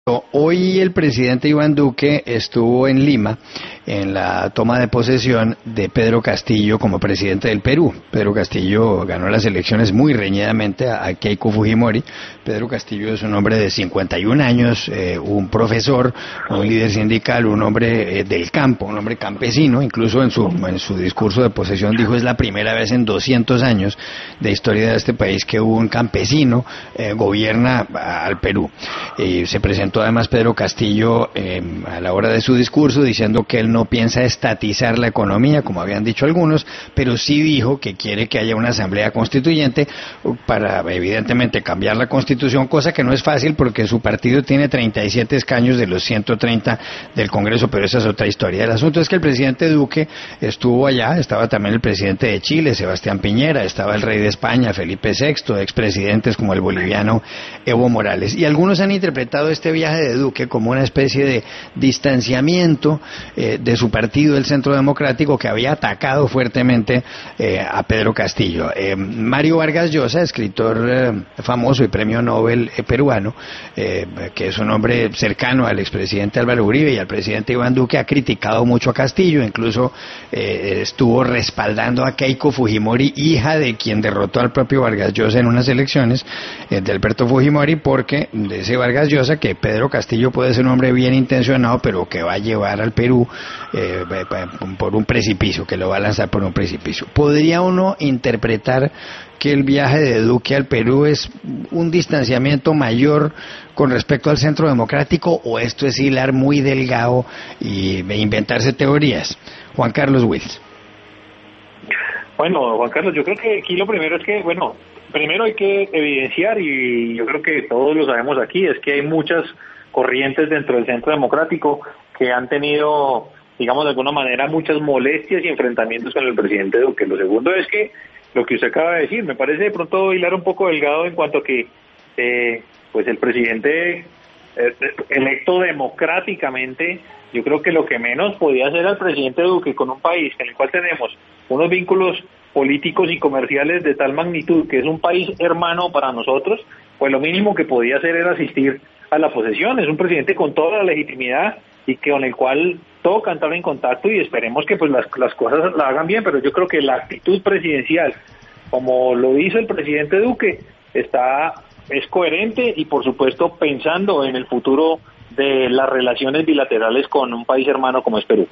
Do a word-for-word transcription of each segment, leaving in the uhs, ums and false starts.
Hoy el presidente Iván Duque estuvo en Lima en la toma de posesión de Pedro Castillo como presidente del Perú. Pedro Castillo ganó las elecciones muy reñidamente a Keiko Fujimori. Pedro Castillo es un hombre de cincuenta y un años, eh, un profesor, un líder sindical, un hombre eh, del campo, un hombre campesino. Incluso en su, en su discurso de posesión dijo: es la primera vez en doscientos años de historia de este país que un campesino eh, gobierna al Perú. Eh, se presentó además Pedro Castillo eh, a la hora de su discurso diciendo que él no piensa estatizar la economía, como habían dicho algunos, pero sí dijo que quiere que haya una asamblea constituyente para evidentemente cambiar la constitución, cosa que no es fácil porque su partido tiene treinta y siete escaños de los ciento treinta del Congreso, pero esa es otra historia. El asunto es que el presidente Duque estuvo allá, estaba también el presidente de Chile, Sebastián Piñera, estaba el rey de España, Felipe sexto, expresidentes como el boliviano Evo Morales, y algunos han interpretado este viaje de Duque como una especie de distanciamiento eh, de su partido, el Centro Democrático, que había atacado fuertemente eh, a Pedro Castillo. Eh, Mario Vargas Llosa, escritor eh, famoso y premio Nobel eh, peruano, eh, que es un hombre cercano al expresidente Álvaro Uribe y al presidente Iván Duque, ha criticado mucho a Castillo, incluso eh, estuvo respaldando a Keiko Fujimori, hija de quien derrotó al propio Vargas Llosa en unas elecciones, eh, de Alberto Fujimori, porque de ese Vargas Llosa que Pedro Castillo puede ser un hombre bien intencionado, pero que va a llevar al Perú eh, por un precipicio, que lo va a lanzar por un precipicio. ¿Podría uno interpretar que el viaje de Duque al Perú es un distanciamiento mayor con respecto al Centro Democrático, o esto es hilar muy delgado y inventarse teorías? Juan Carlos Wills. Bueno, Juan Carlos, yo creo que aquí lo primero es que, bueno, primero hay que evidenciar, y yo creo que todos lo sabemos aquí, es que hay muchas corrientes dentro del Centro Democrático que han tenido, digamos de alguna manera, muchas molestias y enfrentamientos con el presidente Duque. Lo segundo es que lo que usted acaba de decir, me parece de pronto hilar un poco delgado en cuanto a que eh, pues el presidente eh, electo democráticamente, yo creo que lo que menos podía hacer al presidente Duque con un país en el cual tenemos unos vínculos políticos y comerciales de tal magnitud, que es un país hermano para nosotros, pues lo mínimo que podía hacer era asistir a la posesión. Es un presidente con toda la legitimidad y que con el cual toca entrar en contacto, y esperemos que pues las, las cosas la hagan bien, pero yo creo que la actitud presidencial, como lo hizo el presidente Duque, está es coherente y por supuesto pensando en el futuro de las relaciones bilaterales con un país hermano como es Perú.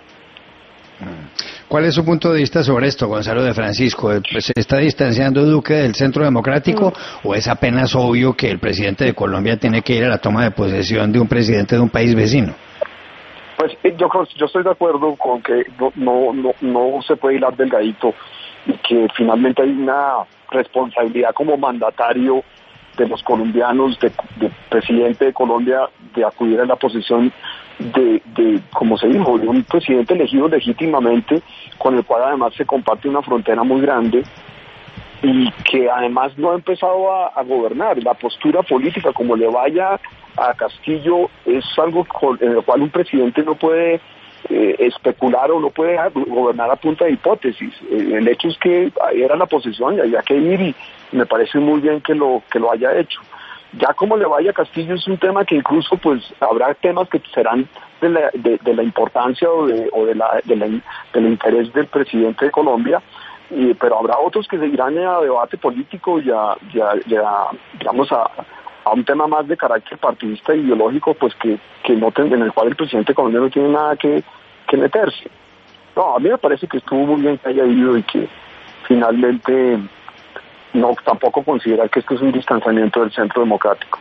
¿Cuál es su punto de vista sobre esto, Gonzalo de Francisco? ¿Se está distanciando Duque del Centro Democrático o es apenas obvio que el presidente de Colombia tiene que ir a la toma de posesión de un presidente de un país vecino? Pues yo yo estoy de acuerdo con que no no no, no se puede hilar delgadito y que finalmente hay una responsabilidad como mandatario de los colombianos, de, de presidente de Colombia, de acudir a la posesión de, de, como se dijo, de un presidente elegido legítimamente, con el cual además se comparte una frontera muy grande y que además no ha empezado a, a gobernar. La postura política, como le vaya a Castillo, es algo con, en el cual un presidente no puede eh, especular o no puede gobernar a punta de hipótesis. Eh, el hecho es que era la posesión y había que ir, y me parece muy bien que lo que lo haya hecho. Ya como le vaya a Castillo es un tema que incluso pues habrá temas que serán de la, de, de la importancia o, de, o de la, de la, del interés del presidente de Colombia, y, pero habrá otros que seguirán a debate político y a, y a, y a digamos a, a un tema más de carácter partidista e ideológico, pues que, que no ten, en el cual el presidente colombiano no tiene nada que, que meterse. No, a mí me parece que estuvo muy bien que haya ido y que finalmente no tampoco considera que esto es un distanciamiento del Centro Democrático.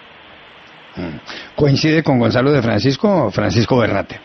¿Coincide con Gonzalo de Francisco o Francisco Bernate?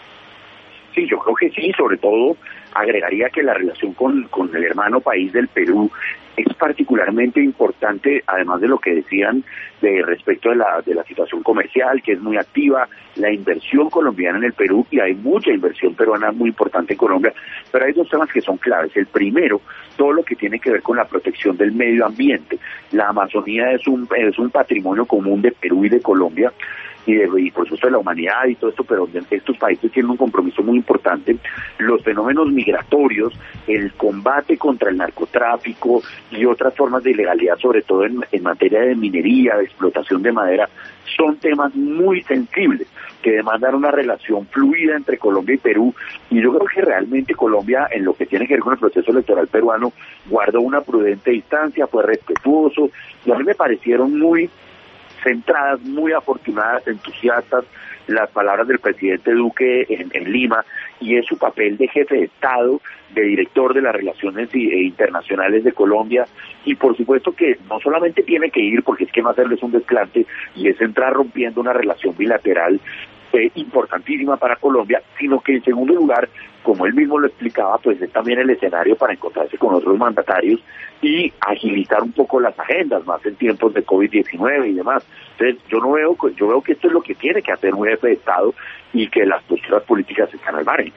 Sí, yo creo que sí, sobre todo agregaría que la relación con, con el hermano país del Perú es particularmente importante, además de lo que decían de respecto de la de la situación comercial, que es muy activa, la inversión colombiana en el Perú, y hay mucha inversión peruana muy importante en Colombia, pero hay dos temas que son claves. El primero, todo lo que tiene que ver con la protección del medio ambiente. La Amazonía es un es un patrimonio común de Perú y de Colombia, y, de, y por supuesto de la humanidad y todo esto, pero estos países tienen un compromiso muy importante. Los fenómenos migratorios, el combate contra el narcotráfico y otras formas de ilegalidad, sobre todo en, en materia de minería, de explotación de madera, son temas muy sensibles que demandan una relación fluida entre Colombia y Perú, y yo creo que realmente Colombia, en lo que tiene que ver con el proceso electoral peruano, guardó una prudente distancia, fue respetuoso, y a mí me parecieron muy centradas, muy afortunadas, entusiastas las palabras del presidente Duque en, en Lima, y es su papel de jefe de Estado, de director de las relaciones internacionales de Colombia, y por supuesto que no solamente tiene que ir, porque es que no hacerles un desplante, y es entrar rompiendo una relación bilateral eh, importantísima para Colombia, sino que en segundo lugar, como él mismo lo explicaba, pues es también el escenario para encontrarse con otros mandatarios y agilizar un poco las agendas, más en tiempos de COVID diecinueve y demás. Entonces, yo no veo, yo veo que esto es lo que tiene que hacer un jefe de Estado y que las posturas políticas están al margen.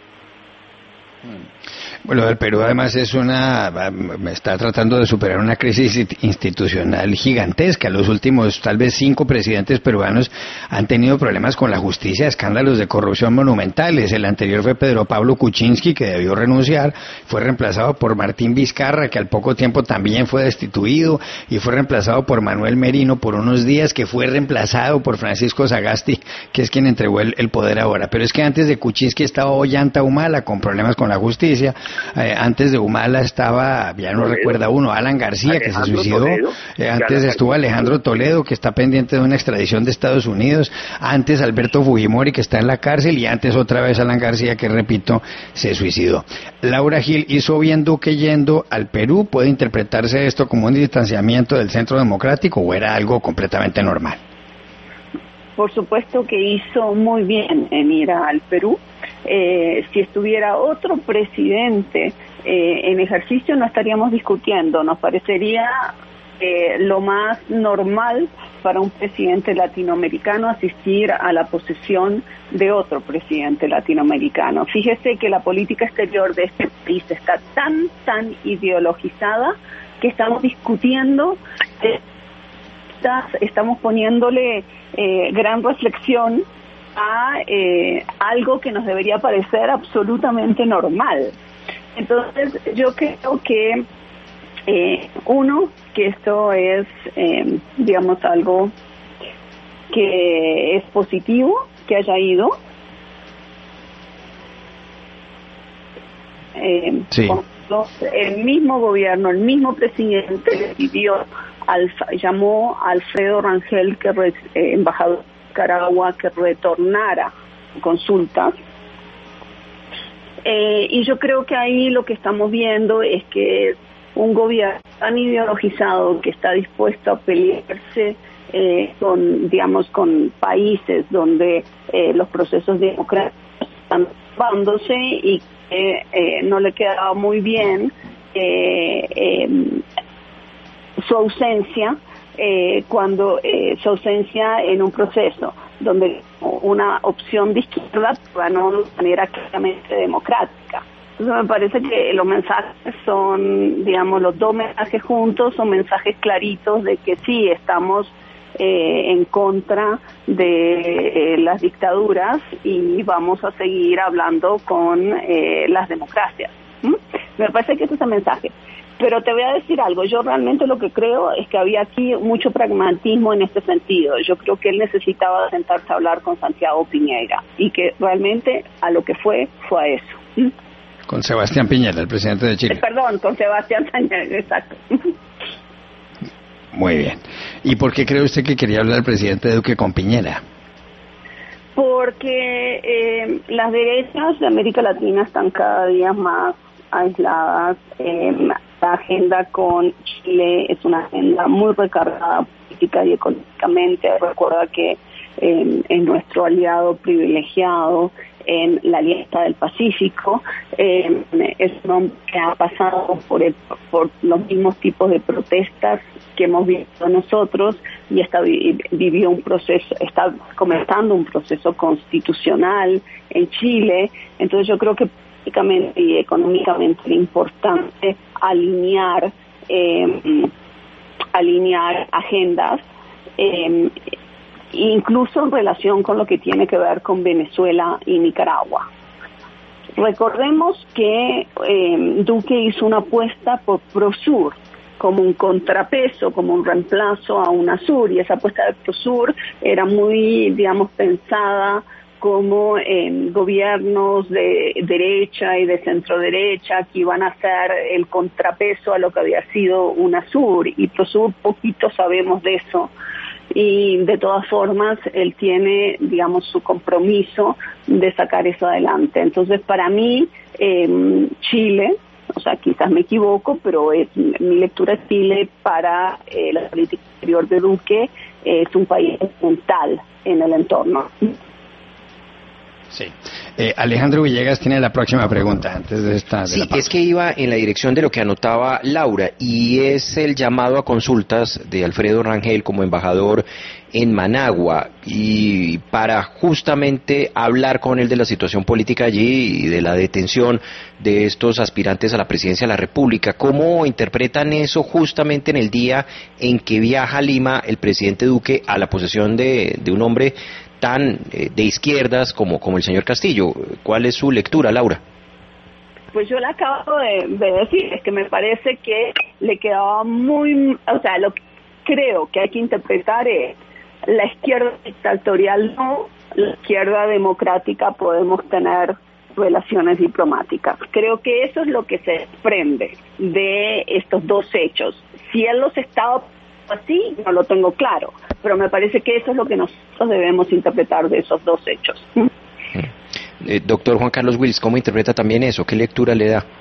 Bueno, el Perú además es una, está tratando de superar una crisis institucional gigantesca. Los últimos, tal vez cinco presidentes peruanos han tenido problemas con la justicia, escándalos de corrupción monumentales. El anterior fue Pedro Pablo Kuczynski, que debió renunciar, fue reemplazado por Martín Vizcarra, que al poco tiempo también fue destituido, y fue reemplazado por Manuel Merino por unos días, que fue reemplazado por Francisco Sagasti, que es quien entregó el, el poder ahora. Pero es que antes de Kuczynski estaba Ollanta Humala, con problemas con la justicia. Eh, antes de Humala estaba, ya no Toledo. recuerda uno, Alan García, Alejandro que se suicidó. Eh, antes estuvo Alejandro Toledo, que está pendiente de una extradición de Estados Unidos. Antes Alberto Fujimori, que está en la cárcel. Y antes otra vez Alan García, que repito, se suicidó. Laura Gil, hizo bien Duque yendo al Perú. ¿Puede interpretarse esto como un distanciamiento del Centro Democrático o era algo completamente normal? Por supuesto que hizo muy bien en ir al Perú. Eh, si estuviera otro presidente eh, en ejercicio no estaríamos discutiendo, nos parecería eh, lo más normal para un presidente latinoamericano asistir a la posesión de otro presidente latinoamericano. Fíjese que la política exterior de este país está tan, tan ideologizada que estamos discutiendo, eh, estamos poniéndole eh, gran reflexión a eh, algo que nos debería parecer absolutamente normal. Entonces yo creo que eh, uno, que esto es eh, digamos algo que es positivo que haya ido, eh, sí. el mismo gobierno, el mismo presidente le pidió, al, llamó a Alfredo Rangel, que es eh, embajador Nicaragua, que retornara consultas, eh, y yo creo que ahí lo que estamos viendo es que un gobierno tan ideologizado que está dispuesto a pelearse eh, con, digamos, con países donde eh, los procesos democráticos están dándose y que eh, no le quedaba muy bien eh, eh, su ausencia. Eh, cuando eh, su ausencia en un proceso donde una opción de izquierda ganó de manera claramente democrática. Entonces me parece que los mensajes son, digamos, los dos mensajes juntos son mensajes claritos de que sí estamos eh, en contra de eh, las dictaduras y vamos a seguir hablando con eh, las democracias. ¿Mm? Me parece que ese es el mensaje. Pero te voy a decir algo, yo realmente lo que creo es que había aquí mucho pragmatismo en este sentido. Yo creo que él necesitaba sentarse a hablar con Santiago Piñera y que realmente a lo que fue, fue a eso. ¿Mm? Con Sebastián Piñera, el presidente de Chile. Eh, perdón, con Sebastián Piñera, exacto. Muy bien. ¿Y por qué cree usted que quería hablar el presidente Duque con Piñera? Porque eh, las derechas de América Latina están cada día más aisladas. Eh, la agenda con Chile es una agenda muy recargada política y económicamente. Recuerda que eh, es nuestro aliado privilegiado en la Alianza del Pacífico. Eh, es un hombre que ha pasado por, el, por los mismos tipos de protestas que hemos vivido nosotros y está vivió un proceso, está comenzando un proceso constitucional en Chile. Entonces yo creo que políticamente y económicamente es importante alinear eh, alinear agendas, eh, incluso en relación con lo que tiene que ver con Venezuela y Nicaragua. Recordemos que eh, Duque hizo una apuesta por Prosur. como un contrapeso, como un reemplazo a UNASUR, y esa apuesta de PROSUR era muy, digamos, pensada como en gobiernos de derecha y de centro derecha que iban a ser el contrapeso a lo que había sido UNASUR, y PROSUR poquito sabemos de eso, y de todas formas él tiene, digamos, su compromiso de sacar eso adelante. Entonces, para mí, eh, Chile, o sea, quizás me equivoco, pero es, mi lectura de Chile para eh, la política exterior de Duque eh, es un país fundamental en el entorno. Sí. Eh, Alejandro Villegas tiene la próxima pregunta antes de esta. De sí, la es que iba en la dirección de lo que anotaba Laura, y es el llamado a consultas de Alfredo Rangel como embajador en Managua, y para justamente hablar con él de la situación política allí y de la detención de estos aspirantes a la presidencia de la República. ¿Cómo interpretan eso justamente en el día en que viaja a Lima el presidente Duque a la posesión de, de un hombre tan eh, de izquierdas como, como el señor Castillo? ¿Cuál es su lectura, Laura? Pues yo le acabo de, de decir, es que me parece que le quedaba muy, o sea, lo que creo que hay que interpretar es la izquierda dictatorial no, la izquierda democrática podemos tener relaciones diplomáticas. Creo que eso es lo que se desprende de estos dos hechos. Si él los estaba así, no lo tengo claro, pero me parece que eso es lo que nosotros debemos interpretar de esos dos hechos. Eh, doctor Juan Carlos Wills, ¿cómo interpreta también eso? ¿Qué lectura le da?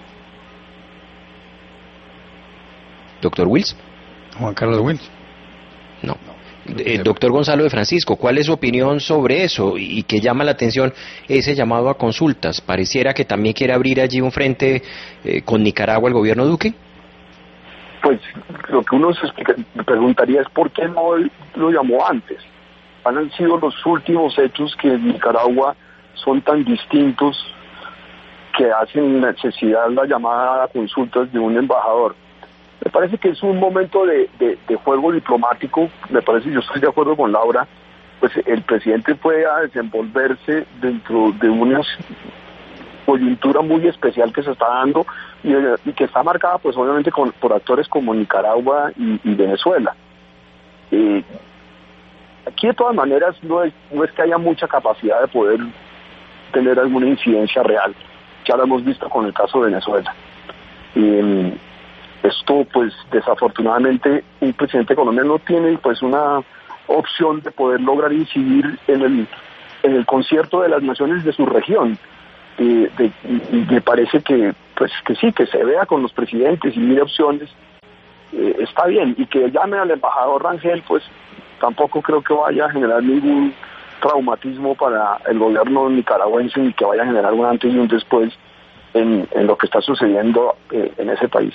Doctor Wills. Juan Carlos Wills. No. Eh, doctor Gonzalo de Francisco, ¿cuál es su opinión sobre eso? Y que llama la atención ese llamado a consultas. ¿Pareciera que también quiere abrir allí un frente eh, con Nicaragua el gobierno Duque? Pues lo que uno se preguntaría es por qué no lo llamó antes. Han sido los últimos hechos que en Nicaragua son tan distintos que hacen necesidad la llamada a consultas de un embajador. Me parece que es un momento de, de, de juego diplomático. Me parece, yo estoy de acuerdo con Laura, pues el presidente fue a desenvolverse dentro de una coyuntura muy especial que se está dando y, y que está marcada pues obviamente con, por actores como Nicaragua y, y Venezuela. Eh, aquí de todas maneras no es, no es que haya mucha capacidad de poder tener alguna incidencia real. Ya lo hemos visto con el caso de Venezuela. Eh, esto pues desafortunadamente un presidente colombiano no tiene pues una opción de poder lograr incidir en el, en el concierto de las naciones de su región. Eh, de, y me parece que pues que sí, que se vea con los presidentes y mire opciones, eh, está bien, y que llame al embajador Rangel pues tampoco creo que vaya a generar ningún traumatismo para el gobierno nicaragüense ni que vaya a generar un antes y un después en, en lo que está sucediendo eh, en ese país.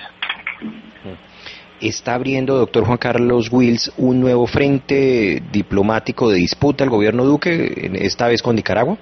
¿Está abriendo, doctor Juan Carlos Wills, un nuevo frente diplomático de disputa el gobierno Duque, esta vez con Nicaragua?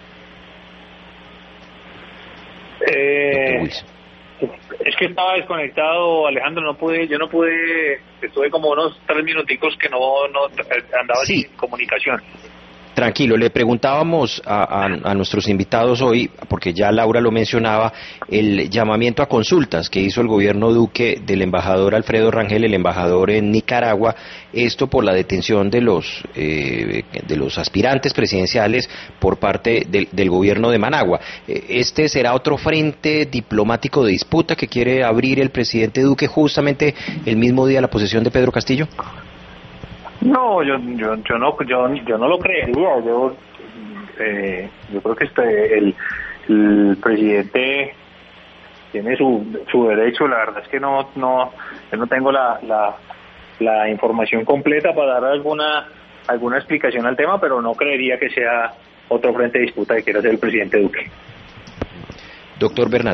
Eh, es que estaba desconectado, Alejandro, no pude, yo no pude, estuve como unos tres minuticos que no, no andaba sí. sin comunicación. Tranquilo, le preguntábamos a, a, a nuestros invitados hoy, porque ya Laura lo mencionaba, el llamamiento a consultas que hizo el gobierno Duque del embajador Alfredo Rangel, el embajador en Nicaragua, esto por la detención de los eh, de los aspirantes presidenciales por parte del, del gobierno de Managua. ¿Este será otro frente diplomático de disputa que quiere abrir el presidente Duque justamente el mismo día de la posesión de Pedro Castillo? No, yo yo yo no yo yo no lo creería. Yo eh, yo creo que este el, el presidente tiene su su derecho. La verdad es que no no yo no tengo la la la información completa para dar alguna alguna explicación al tema, pero no creería que sea otro frente de disputa que quiera hacer el presidente Duque. Doctor Bernat.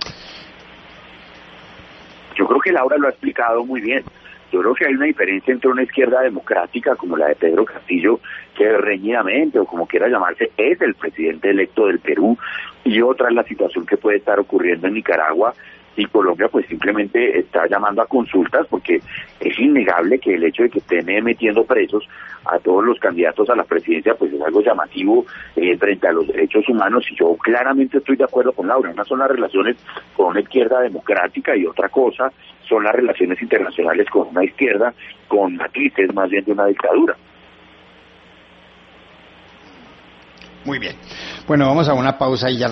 Yo creo que Laura lo ha explicado muy bien. Yo creo que hay una diferencia entre una izquierda democrática como la de Pedro Castillo, que reñidamente, o como quiera llamarse, es el presidente electo del Perú, y otra es la situación que puede estar ocurriendo en Nicaragua, y Colombia pues simplemente está llamando a consultas, porque es innegable que el hecho de que estén eh, metiendo presos a todos los candidatos a la presidencia pues es algo llamativo eh, frente a los derechos humanos, y yo claramente estoy de acuerdo con Laura. Una son las relaciones con una izquierda democrática y otra cosa son las relaciones internacionales con una izquierda con matices más bien de una dictadura. Muy bien. Bueno, vamos a una pausa y ya